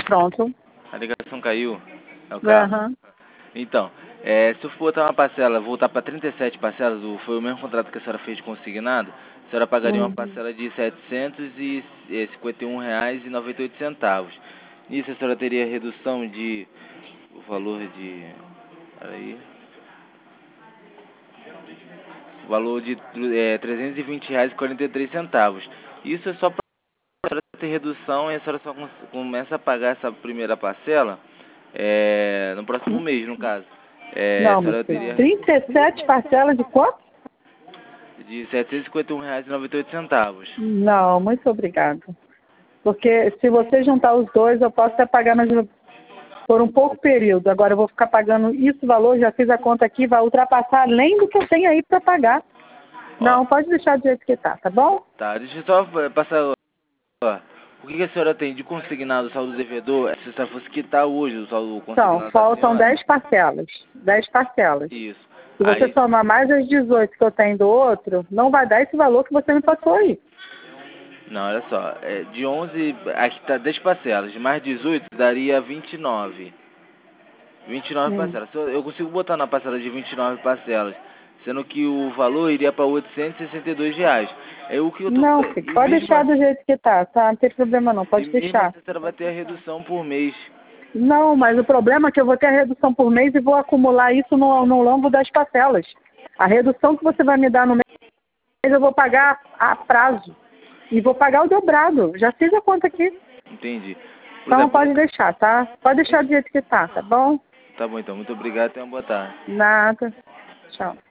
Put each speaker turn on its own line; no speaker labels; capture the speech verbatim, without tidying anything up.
Pronto.
A ligação caiu? É o carro?
Aham.
Então, é, se eu for botar uma parcela, voltar para trinta e sete parcelas, o- foi o mesmo contrato que a senhora fez de consignado, a senhora pagaria uma
Hum.
parcela de setecentos e cinquenta e um reais e noventa e oito centavos. Nisso a senhora teria redução de... o valor de... Peraí... O valor de é, trezentos e vinte reais e quarenta e três centavos. Isso é só para a senhora ter redução e a senhora só com- começa a pagar essa primeira parcela é, no próximo mês, no caso. É, a
Não, mas
senhora teria
trinta e sete parcelas de quanto?
de setecentos e cinquenta e um reais e noventa e oito centavos.
Não, muito obrigada. Porque se você juntar os dois, eu posso até pagar mais por um pouco período. Agora eu vou ficar pagando isso valor, já fiz a conta aqui, vai ultrapassar além do que eu tenho aí para pagar.
Ó,
Não, pode deixar do jeito que tá, tá bom?
tá, deixa eu só eh, passar. Ó, o que que a senhora tem de consignado, o saldo devedor, se a senhora fosse quitar hoje o saldo
Então,
consignado da
faltam
senhora?
dez parcelas. dez parcelas.
Isso.
Se você
Aí,
somar mais as dezoito que eu tenho do outro, não vai dar esse valor que você me passou aí.
não, olha só, é, de onze, aqui tá dez parcelas, de mais dezoito daria vinte e nove. vinte e nove
Hum.
parcelas. Se Eu eu consigo botar na parcela de vinte e nove parcelas, sendo que o valor iria para oitocentos e sessenta e dois reais. É o que eu tô...
Não, filho,
E
pode
mesmo
deixar do
assim,
jeito que tá, tá? Não tem problema não,
e
pode
mesmo
deixar.
assim a senhora vai ter a redução por mês.
Não, mas o problema é que eu vou ter a redução por mês e vou acumular isso no, no longo das parcelas. A redução que você vai me dar no mês, eu vou pagar a prazo. E vou pagar o dobrado. Já fiz a conta aqui.
Entendi. Por
Então
exemplo,
pode deixar, tá? Pode deixar do jeito que tá, tá bom?
tá bom então, muito obrigado e tenha uma boa tarde.
Nada. Tchau.